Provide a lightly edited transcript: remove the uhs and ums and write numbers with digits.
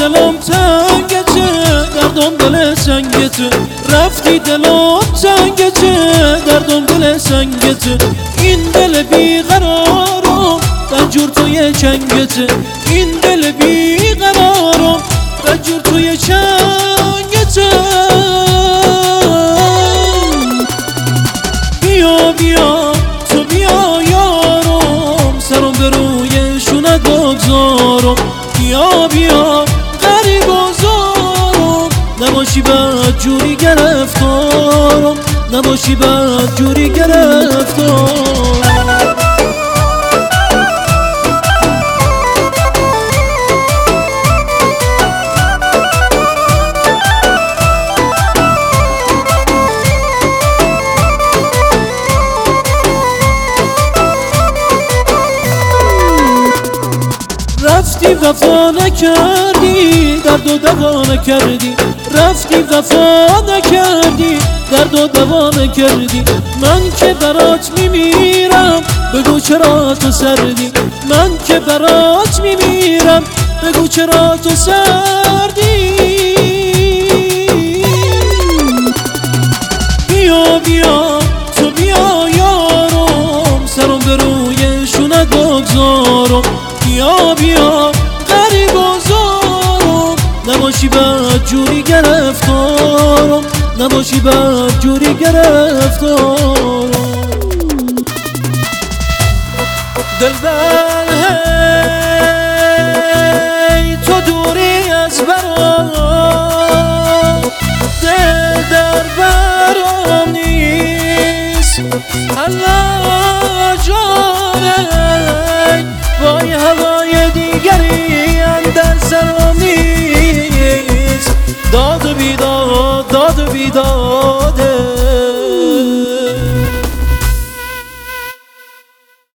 دلم تنگته، دردم دل سنگته، رفتی دلم تنگته، دردم دل سنگته. این دل بیقرارم دنجور توی چنگته، این دل بیقرارم دنجور توی چنگته. بیا بیا تو بیا یارم، سرم به روی شونه بگذارم. بیا بیا غریب بازارم، نباشی بد جوری گرفتارم، نباشی بد جوری گرفتارم. رفتی وفا نکردی، درد و دوا نکردی، رفتی وفا نکردی، درد و دوا نکردی. من که برات میمیرم بگو چرا تو سردی، من که برات میمیرم بگو چرا تو سردی. بیا بیا تو بیا یارم، سرم به روی شونه بگذارم. بیا بیا غریب بازارم، نباشی بد جوری گرفتارم، نباشی بد جوری گرفتارم. دلبر هی تو دوری از برام، دل در برام نیست. الله جانم وای هوای دیگری